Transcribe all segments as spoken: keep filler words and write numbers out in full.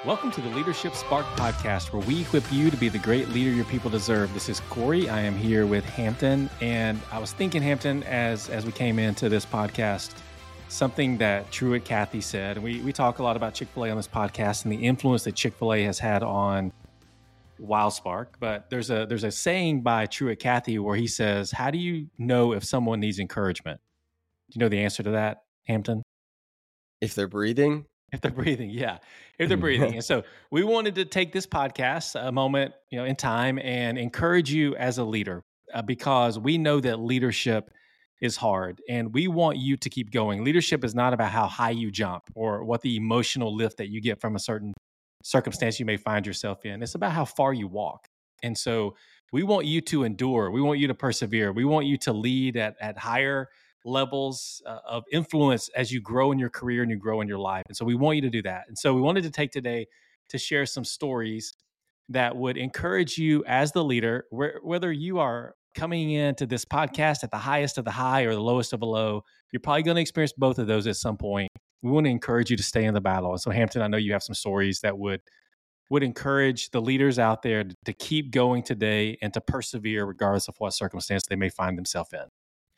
Welcome to the Leadership Spark podcast, where we equip you to be the great leader your people deserve. This is Corey. I am here with Hampton, and I was thinking, Hampton, as as we came into this podcast, something that Truett Cathy said. And we we talk a lot about Chick-fil-A on this podcast and the influence that Chick-fil-A has had on WildSpark. But there's a there's a saying by Truett Cathy where he says, "How do you know if someone needs encouragement?" Do you know the answer to that, Hampton? If they're breathing. If they're breathing, yeah. If they're breathing. And so we wanted to take this podcast a moment, you know, in time and encourage you as a leader uh, because we know that leadership is hard and we want you to keep going. Leadership is not about how high you jump or what the emotional lift that you get from a certain circumstance you may find yourself in. It's about how far you walk. And so we want you to endure. We want you to persevere. We want you to lead at, at higher levels uh, of influence as you grow in your career and you grow in your life. And so we want you to do that. And so we wanted to take today to share some stories that would encourage you as the leader, where, whether you are coming into this podcast at the highest of the high or the lowest of the low, you're probably going to experience both of those at some point. We want to encourage you to stay in the battle. And so Hampton, I know you have some stories that would would encourage the leaders out there to, to keep going today and to persevere regardless of what circumstance they may find themselves in.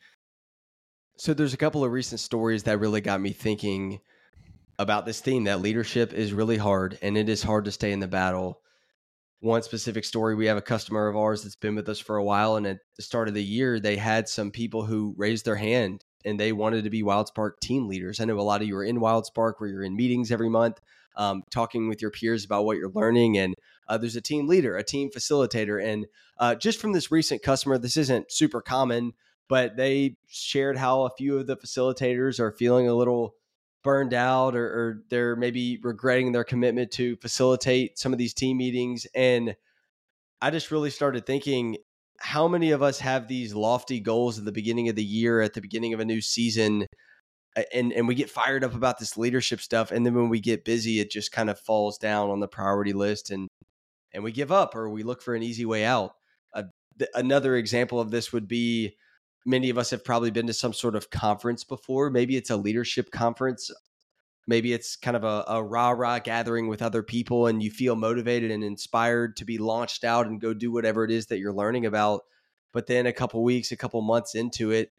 So there's a couple of recent stories that really got me thinking about this theme, that leadership is really hard and it is hard to stay in the battle. One specific story, we have a customer of ours that's been with us for a while, and at the start of the year, they had some people who raised their hand and they wanted to be WildSpark team leaders. I know a lot of you are in WildSpark where you're in meetings every month, um, talking with your peers about what you're learning. And uh, there's a team leader, a team facilitator. And uh, just from this recent customer, this isn't super common, but they shared how a few of the facilitators are feeling a little burned out or, or they're maybe regretting their commitment to facilitate some of these team meetings. And I just really started thinking, how many of us have these lofty goals at the beginning of the year, at the beginning of a new season, and, and we get fired up about this leadership stuff. And then when we get busy, it just kind of falls down on the priority list and, and we give up or we look for an easy way out. Uh, th- another example of this would be, many of us have probably been to some sort of conference before. Maybe it's a leadership conference. Maybe it's kind of a, a rah-rah gathering with other people and you feel motivated and inspired to be launched out and go do whatever it is that you're learning about. But then a couple weeks, a couple months into it,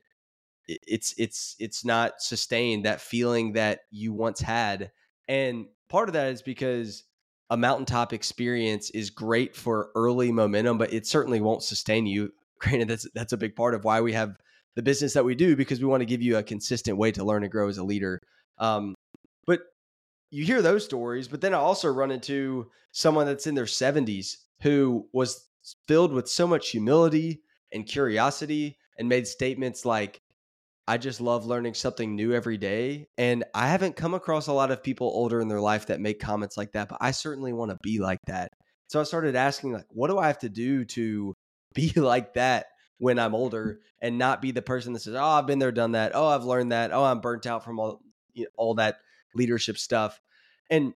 it's it's it's not sustained, that feeling that you once had. And part of that is because a mountaintop experience is great for early momentum, but it certainly won't sustain you. Granted, that's that's a big part of why we have the business that we do, because we want to give you a consistent way to learn and grow as a leader. Um, but you hear those stories, but then I also run into someone that's in their seventies who was filled with so much humility and curiosity and made statements like, I just love learning something new every day. And I haven't come across a lot of people older in their life that make comments like that, but I certainly want to be like that. So I started asking, like, what do I have to do to be like that when I'm older and not be the person that says, oh, I've been there, done that. Oh, I've learned that. Oh, I'm burnt out from all, you know, all that leadership stuff. And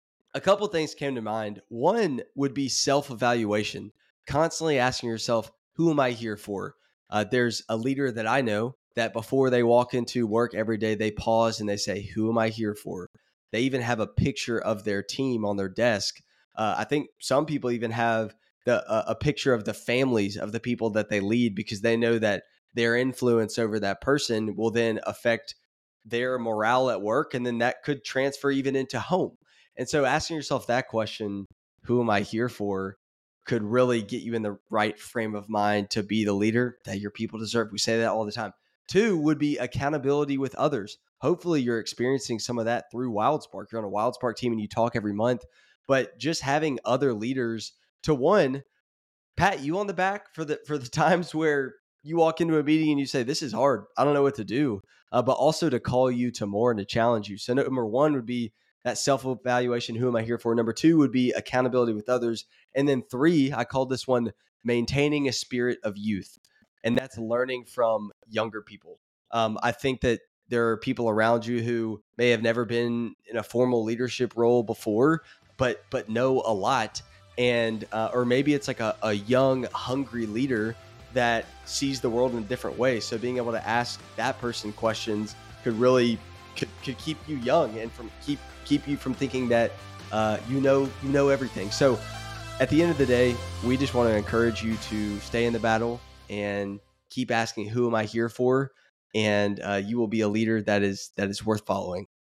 a couple of things came to mind. One would be self-evaluation, constantly asking yourself, who am I here for? Uh, there's a leader that I know that before they walk into work every day, they pause and they say, who am I here for? They even have a picture of their team on their desk. Uh, I think some people even have The, uh, a picture of the families of the people that they lead, because they know that their influence over that person will then affect their morale at work. And then that could transfer even into home. And so asking yourself that question, who am I here for, could really get you in the right frame of mind to be the leader that your people deserve. We say that all the time. Two would be accountability with others. Hopefully you're experiencing some of that through WildSpark. You're on a WildSpark team and you talk every month, but just having other leaders to, one, pat you on the back for the for the times where you walk into a meeting and you say, this is hard, I don't know what to do, uh, but also to call you to more and to challenge you. So number one would be that self-evaluation, who am I here for? Number two would be accountability with others. And then three, I called this one maintaining a spirit of youth. And that's learning from younger people. Um, I think that there are people around you who may have never been in a formal leadership role before, but but know a lot. And uh, or maybe it's like a, a young, hungry leader that sees the world in a different way. So being able to ask that person questions could really could, could keep you young and from keep keep you from thinking that uh, you know you know everything. So at the end of the day, we just want to encourage you to stay in the battle and keep asking, who am I here for? And uh, you will be a leader that is that is worth following.